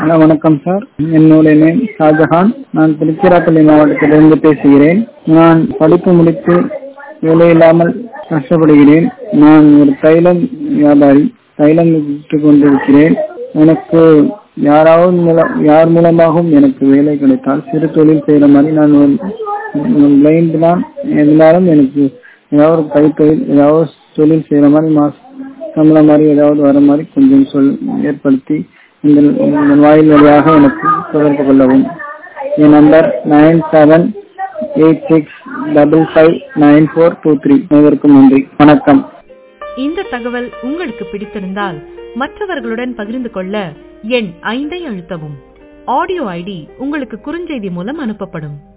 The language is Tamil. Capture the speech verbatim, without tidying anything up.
ஹலோ வணக்கம் சார். என்னுடைய நேம் ஷாஜஹான். நான் திருச்சிராப்பள்ளி மாவட்டத்திலிருந்து பேசுகிறேன். நான் படிப்பு முடித்து வேலையில்லாமல் கஷ்டப்படுகிறேன். நான் ஒரு தைலம் வியாபாரி. தைலம் விற்றுக் கொண்டிருக்கிறேன். எனக்கு யாராவது மூலம் யார் மூலமாகவும் எனக்கு வேலை கிடைத்தால் சிறு தொழில் செய்கிற மாதிரி நான் பிளைண்ட் தான். இருந்தாலும் எனக்கு ஏதாவது கைத்தொழில் ஏதாவது தொழில் செய்கிற மாதிரி மாச சம்பளம் மாதிரி ஏதாவது வர மாதிரி கொஞ்சம் சொல் ஏற்படுத்தி இந்த வாயில் வழியாக எனக்கு தொடர்பு கொள்ளவும். என் number nine seven eight six double five nine four two three. அனைவருக்கும் நன்றி, வணக்கம். இந்த தகவல் உங்களுக்கு பிடித்திருந்தால் மற்றவர்களுடன் பகிர்ந்து கொள்ள எண் ஐந்தை அழுத்தவும். ஆடியோ ஐடி உங்களுக்கு குறுஞ்செய்தி மூலம் அனுப்பப்படும்.